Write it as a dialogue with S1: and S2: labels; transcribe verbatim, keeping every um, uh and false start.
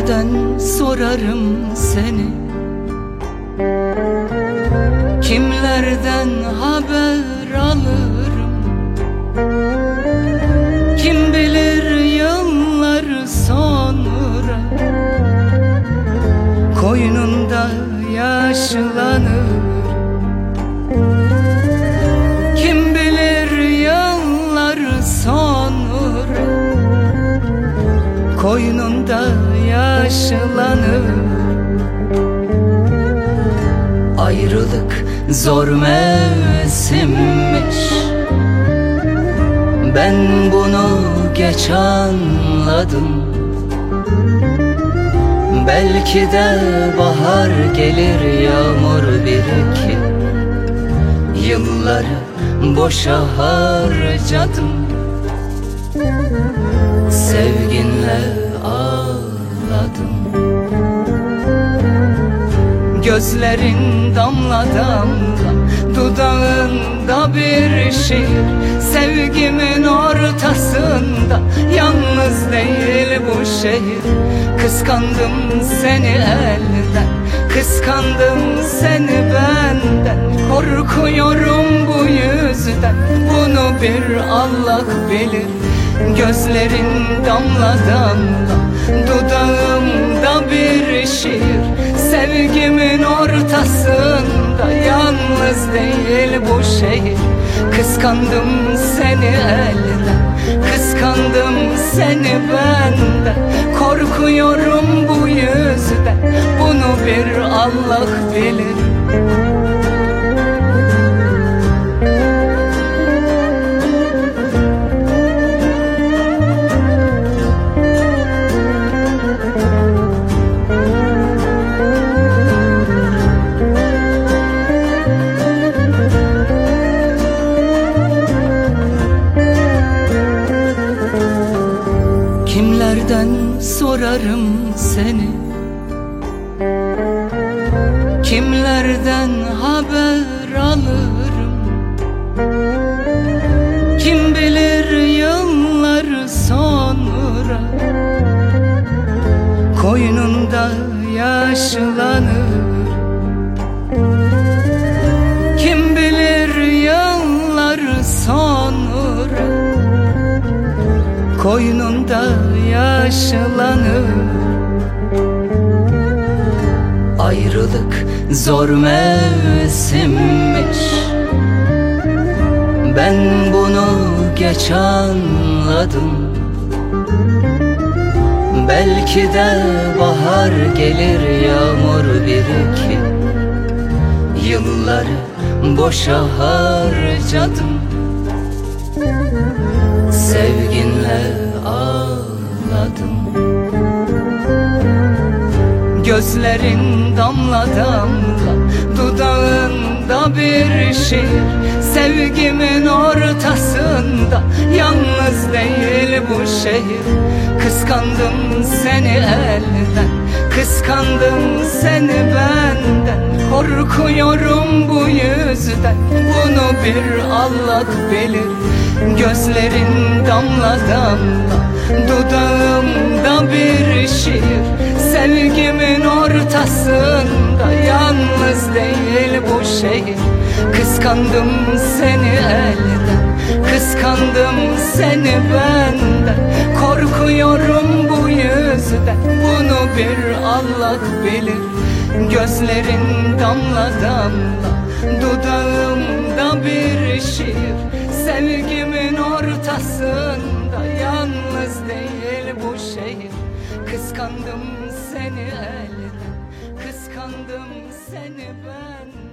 S1: Kimlerden sorarım seni, kimlerden haber alırım? Kim bilir yıllar sonra koynunda yaşlanır. Kim bilir yıllar sonra koynunda yaşlanır. Ayrılık zor mevsimmiş, ben bunu geç anladım. Belki de bahar gelir, yağmur birikir. Yılları boşa harcadım, sevginle ağladım. Gözlerin damla damla, dudağında bir şiir. Sevgimin ortasında, yalnız değil bu şehir. Kıskandım seni elden, kıskandım seni benden. Korkuyorum bu yüzden, bunu bir Allah bilir. Gözlerin damla damla, dudağımda bir şiir. Sevgimin ortasında, yalnız değil bu şehir. Kıskandım seni elden, kıskandım seni benden. Korkuyorum bu yüzden, bunu bir Allah bilir. Kimlerden sorarım seni, kimlerden haber alırım? Kim bilir yıllar sonra koynunda yaşlanır. Kim bilir yıllar sonra koynunda yaşlanır. Ayrılık zor mevsimmiş, ben bunu geç anladım. Belki de bahar gelir, yağmur birikir. Yılları boşa harcadım, sevginle ağladım. Gözlerin damla damla, dudağında bir şiir. Sevgimin ortasında, yalnız değil bu şehir. Kıskandım seni elden, kıskandım seni benden. Korkuyorum bu yüzden, bunu bir Allah bilir. Gözlerin damla damla, dudağımda bir şiir. Sevgimin ortasında, yalnız değil bu şehir. Kıskandım seni elden, kıskandım seni benden. Korkuyorum bu yüzden, bunu bir Allah bilir. Gözlerin damla damla, dudağımda bir şiir. Sevgimin ortasında, yalnız değil bu şehir. Kıskandım seni elden, kıskandım seni ben.